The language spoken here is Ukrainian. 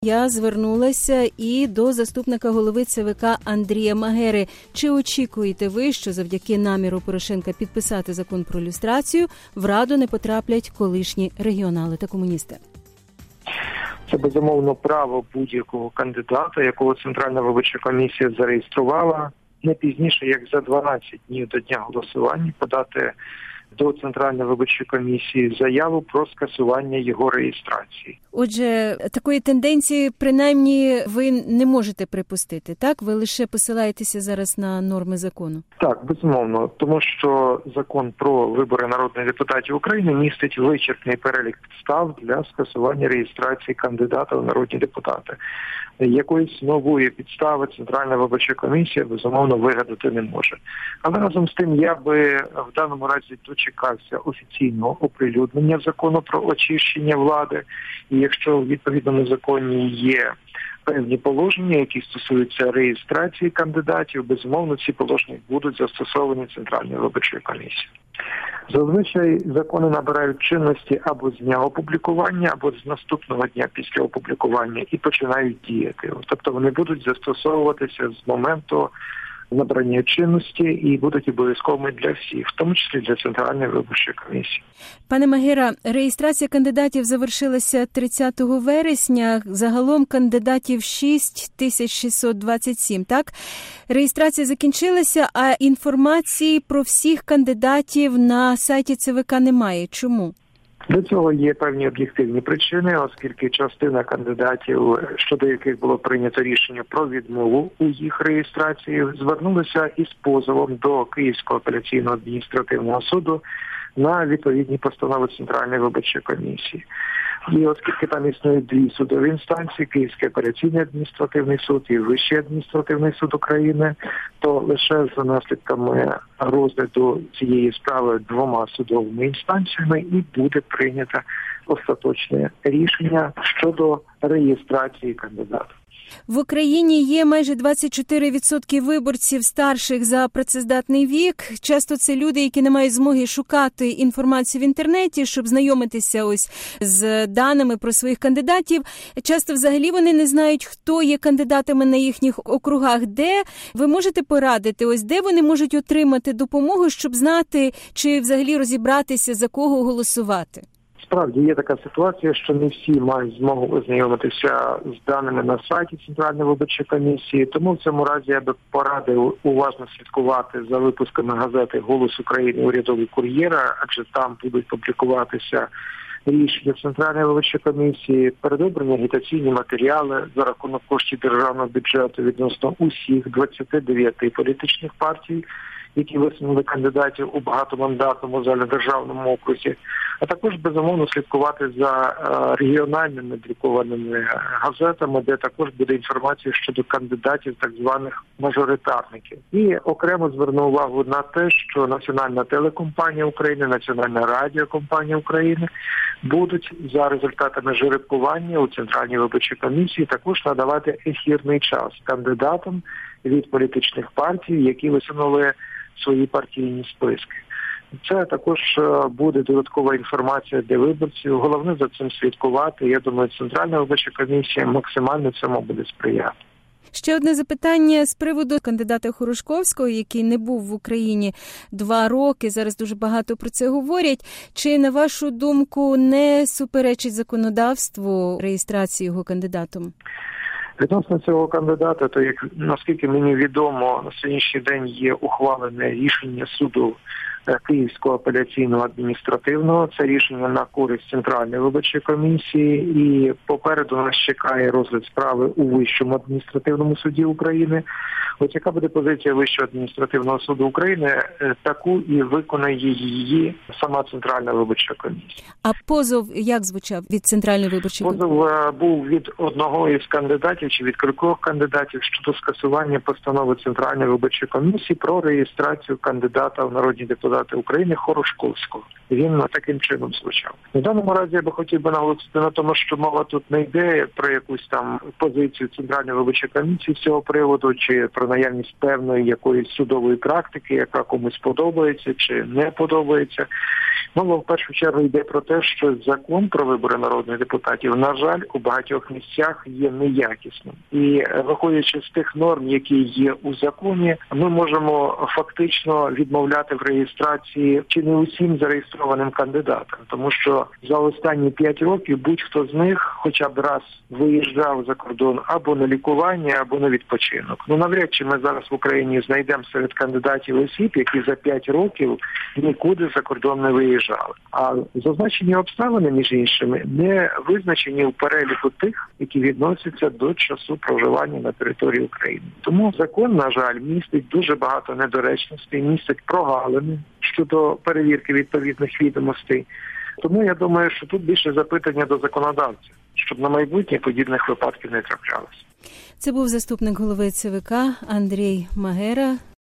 Я звернулася і до заступника голови ЦВК Андрія Магери. Чи очікуєте ви, що завдяки наміру Порошенка підписати закон про люстрацію в Раду не потраплять колишні регіонали та комуністи? Це, безумовно, право будь-якого кандидата, якого Центральна виборча комісія зареєструвала, не пізніше, як за 12 днів до дня голосування, подати до Центральної виборчої комісії заяву про скасування його реєстрації. Отже, такої тенденції, принаймні, ви не можете припустити, так? Ви лише посилаєтеся зараз на норми закону? Так, безумовно, тому що закон про вибори народних депутатів України містить вичерпний перелік підстав для скасування реєстрації кандидата у народні депутати. Якоїсь нової підстави Центральна виборча комісія, безумовно, вигадати не може. Але разом з тим я би в даному разі дочекався офіційного оприлюднення закону про очищення влади. І якщо в відповідному законі є певні положення, які стосуються реєстрації кандидатів, безумовно, ці положення будуть застосовані Центральною виборчою комісією. Зазвичай закони набирають чинності або з дня опублікування, або з наступного дня після опублікування і починають діяти. Тобто вони будуть застосовуватися з моменту набрання чинності і будуть обов'язковими для всіх, в тому числі для Центральної виборчої комісії. Пане Магера, реєстрація кандидатів завершилася 30 вересня. Загалом кандидатів 6627, так? Реєстрація закінчилася, а інформації про всіх кандидатів на сайті ЦВК немає. Чому? До цього є певні об'єктивні причини, оскільки частина кандидатів, щодо яких було прийнято рішення про відмову у їх реєстрації, звернулися із позовом до Київського апеляційного адміністративного суду на відповідні постанови Центральної виборчої комісії. І оскільки там існують дві судові інстанції, Київський апеляційний адміністративний суд і Вищий адміністративний суд України, то лише за наслідками розгляду цієї справи двома судовими інстанціями і буде прийнято остаточне рішення щодо реєстрації кандидата. В Україні є майже 24% виборців старших за працездатний вік. Часто це люди, які не мають змоги шукати інформацію в інтернеті, щоб знайомитися ось з даними про своїх кандидатів. Часто взагалі вони не знають, хто є кандидатами на їхніх округах. Де ви можете порадити, ось де вони можуть отримати допомогу, щоб знати, чи взагалі розібратися, за кого голосувати? Справді є така ситуація, що не всі мають змогу ознайомитися з даними на сайті Центральної виборчої комісії, тому в цьому разі я би порадив уважно слідкувати за випусками газети «Голос України», «Урядовий кур'єр», адже там будуть публікуватися рішення Центральної виборчої комісії, передобрані агітаційні матеріали за рахунок коштів державного бюджету відносно усіх 29 політичних партій, які висунули кандидатів у багатомандатному загальнодержавному окрузі, а також, безумовно, слідкувати за регіональними друкованими газетами, де також буде інформація щодо кандидатів так званих мажоритарників. І окремо зверну увагу на те, що Національна телекомпанія України, Національна радіокомпанія України будуть за результатами жеребкування у Центральній виборчій комісії також надавати ефірний час кандидатам від політичних партій, які висунули свої партійні списки. Це також буде додаткова інформація для виборців. Головне за цим слідкувати. Я думаю, Центральна виборча комісія максимально цьому буде сприяти. Ще одне запитання з приводу кандидата Хорошковського, який не був в Україні 2 роки. Зараз дуже багато про це говорять. Чи, на вашу думку, не суперечить законодавству реєстрації його кандидатом? Відносно цього кандидата, то, як наскільки мені відомо, на сьогоднішній день є ухвалене рішення суду Київського апеляційного адміністративного. Це рішення на користь Центральної виборчої комісії. І попереду нас чекає розгляд справи у Вищому адміністративному суді України. Ось яка буде позиція Вищого адміністративного суду України, таку і виконає її сама Центральна виборча комісія. А позов як звучав від Центральної виборчої комісії? Позов був від одного із кандидатів чи від кількох кандидатів щодо скасування постанови Центральної виборчої комісії про реєстрацію кандидата в народні депутати сказати, України Хорошковського. Він таким чином звучав. На даному разі я би хотів би наголосити на тому, що мова тут не йде про якусь там позицію Центральної виборчої комісії з цього приводу, чи про наявність певної якоїсь судової практики, яка комусь подобається чи не подобається. Мова в першу чергу йде про те, що закон про вибори народних депутатів, на жаль, у багатьох місцях є неякісним. І виходячи з тих норм, які є у законі, ми можемо фактично відмовляти в реєстрації чи не усім зареєстрованим кандидатам. Тому що за останні 5 років будь-хто з них хоча б раз виїжджав за кордон або на лікування, або на відпочинок. Навряд чи ми зараз в Україні знайдемо серед кандидатів осіб, які за 5 років нікуди за кордон не виїжджали. А зазначені обставини, між іншими, не визначені у переліку тих, які відносяться до часу проживання на території України. Тому закон, на жаль, містить дуже багато недоречностей, містить прогалини щодо перевірки відповідних відомостей. Тому я думаю, що тут більше запитання до законодавців, щоб на майбутнє подібних випадків не траплялося. Це був заступник голови ЦВК Андрій Магера.